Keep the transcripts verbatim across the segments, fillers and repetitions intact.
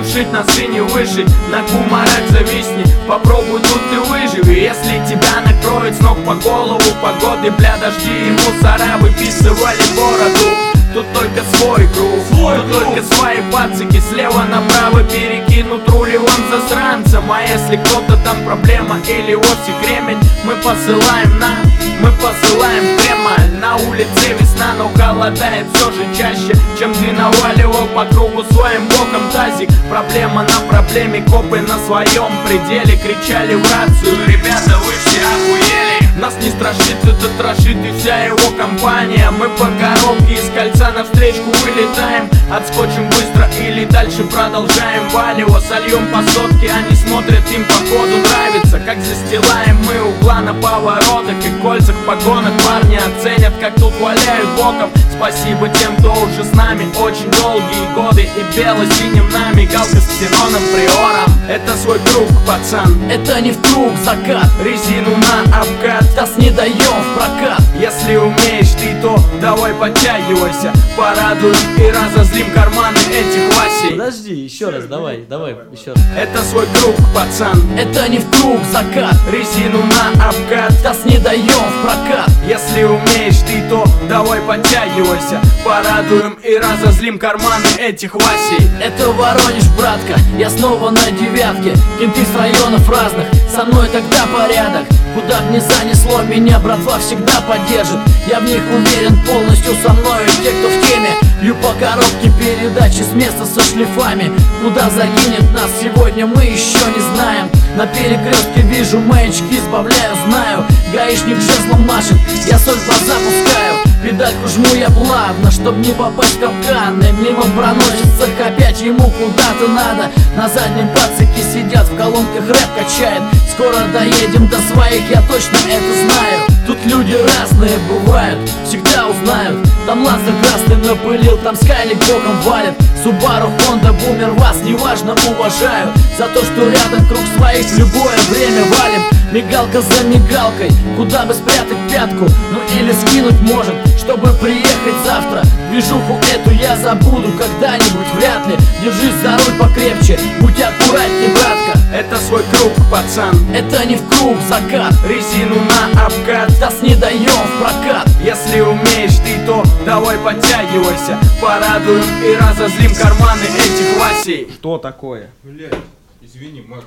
не вшить, носы не вышить. На кумарах зависни, попробуй тут ты выживи. Если тебя накроет с ног по голову погоды, бля, дожди и мусора выписывали бороду. Тут только свой круг, свой тут круг. Только свои пацики слева направо перекинут рулевым засранцам. А если кто-то там проблема или вовсе кремень, мы посылаем на, мы посылаем Кремль. На улице весна, но холодает все же чаще, чем ты наваливал по кругу своим боком тазик. Проблема на проблеме, копы на своем пределе кричали в рацию: ребята, вы все охуели. Нас не страшит этот Рашид и вся его компания. Мы по коробке из кольца навстречу вылетаем. Отскочим быстро или дальше продолжаем валево. Сольем по сотке, они смотрят, им походу нравится. Как застилаем мы угла на поворотах и кольцах погонок. Парни оценят, как тут валяют боком. Спасибо тем, кто уже с нами очень долгие годы. И бело-синим на мигалка с ксеноном приором. Это свой круг, пацан, это не в круг закат. Резину на обкат, таз не даем в прокат. Если умеешь ты, то давай подтягивайся. Порадуем и разозлим карманы этих Васей. Подожди, еще раз, давай, давай, еще раз. Это свой круг, пацан, это не в круг закат. Резину на обкат, таз не даем в прокат. Если умеешь ты, то давай подтягивайся. Порадуем и разозлим карманы этих Васей. Это Воронеж, братка, я снова на девятке. Кенты с районов разных, со мной тогда порядок. Куда б ни занесло, меня братва всегда поддержит. Я в них уверен полностью, со мною те, кто в теме. Бью по коробке передачи с места со шлифами. Куда закинет нас сегодня, мы еще не знаем. На перекрестке вижу маячки, сбавляю, знаю. Гаишник жезлом машет, я соль в глаза пускаю. Педальку жму я плавно, чтоб не попасть в капкан. И мимо проносится опять, ему куда-то надо. На заднем пацаки сидят, в колонках рэп качает. Скоро доедем до своих, я точно это знаю. Тут люди разные бывают, всегда узнают. Там лазер красный напылил, там скайлик боком валит. Субару, Honda, Бумер, вас неважно уважаю. За то, что рядом круг своих в любое время валим. Мигалка за мигалкой, куда бы спрятать пятку, ну или скинуть может, чтобы приехать завтра. Движуху эту я забуду когда-нибудь, вряд ли. Держись за руль покрепче, будь аккуратней, братка. Это свой круг, пацан, это не в круг закат. Резину на обкат, таз не даем в прокат. Если умеешь ты, то давай подтягивайся. Порадуем и разозлим карманы этих Васей. Что такое? Блять, извини, Мак.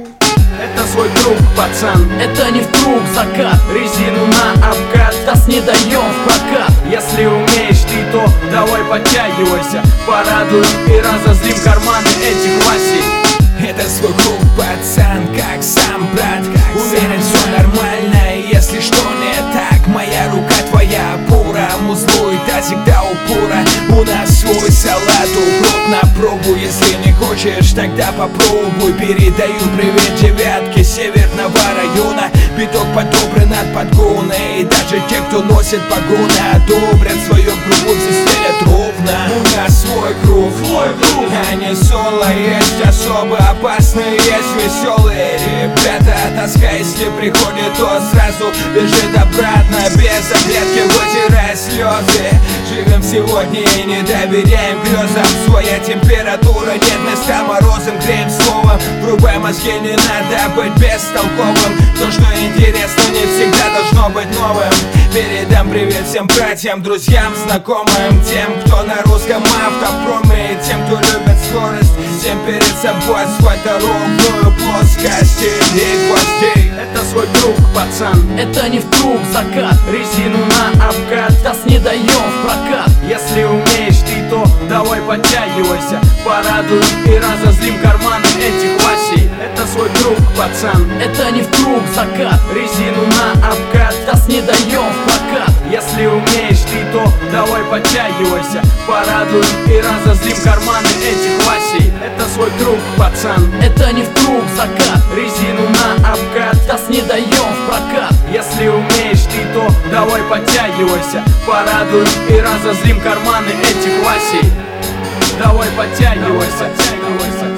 Это свой круг, пацан, это не в круг закат. Резину на обкат, таз не даем в прокат. Если умеешь ты, то давай подтягивайся. Порадуем и разозлим карманы этих Васей. Это свой круг, пацан, как сам брат. Уверен, все нормально, если что не так. Моя рука твоя опора, музло и тазик до упора. У нас свой салат, укроп на пробу. Если не хочешь, тогда попробуй. Передаю привет девятке северного района. Биток подобран от подгона. И даже те, кто носит погоны, одобрят свое кругу, все стелят ровно. У нас свой круг, свой круг. А не соло, есть особо опасные, есть веселые ребята. Тоска, если приходит, то сразу бежит обратно. Без оглядки вытирая слезы. Живем сегодня и не доверяем грезам. Своя температура, нет места морозом. Греем словом, врубай мозги, не надо быть бестолковым. То, что интересно, не всегда должно быть новым. Передам привет всем братьям, друзьям, знакомым. Тем, кто на русском автопроме, и тем, кто любит скорость. Всем перед собой асфальторовную плоскость и гвоздей. Это свой круг, пацан, это не в круг закат. Резину на обкат, таз не даем в прокат. Если умеешь ты, то давай подтягивайся. Порадуем и разозлим карманы этих Васей. Это свой круг, пацан, это не в круг закат. Резину на обкат, таз не даем в прокат. Если умеешь ты, то давай подтягивайся. Порадуем и разозлим карманы этих Васей. Это свой круг, пацан, это не в круг закат. Резину на обкат, таз не даем в прокат. Если умеешь ты, то давай подтягивайся. Порадуем и разозлим карманы этих Васей. Давай подтягивайся, подтягивайся.